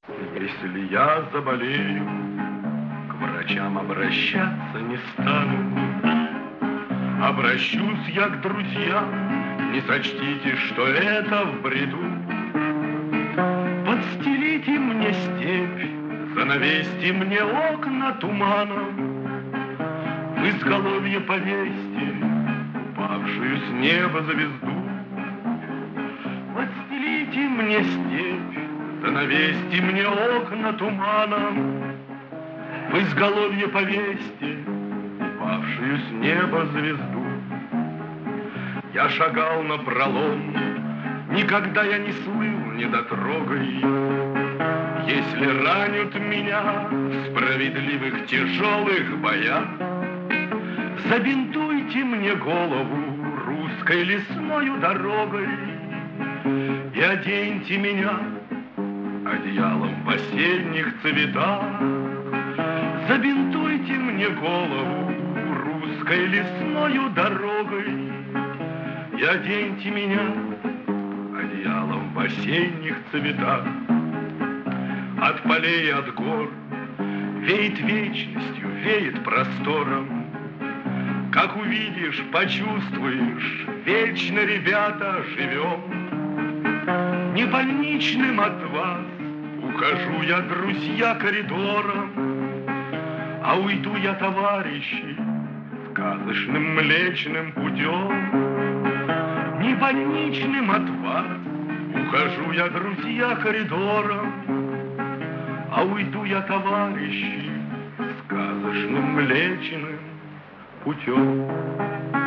Если я заболею, к врачам обращаться не стану. Обращусь я к друзьям, не сочтите, что это в бреду. Подстелите мне степь, занавесьте мне окна туманом, в изголовье повесьте упавшую с неба звезду. Подстелите мне степь, занавесьте мне окна туманом, в изголовье повесьте упавшую с неба звезду. Я шагал напролом, никогда я не слыл недотрогой. Если ранят меня в справедливых тяжелых боях, забинтуйте мне голову русской лесною дорогой и оденьте меня одеялом в осенних цветах. Забинтуйте мне голову русской лесною дорогой и оденьте меня одеялом в осенних цветах. От полей, от гор веет вечностью, веет простором. Как увидишь, почувствуешь, вечно, ребята, живем. Не больничным от вас ухожу я, друзья, коридором, а уйду я, товарищи, сказочным млечным путем. Не больничным от вас ухожу я, друзья, коридором, а уйду я, товарищи, сказочным млечным путем.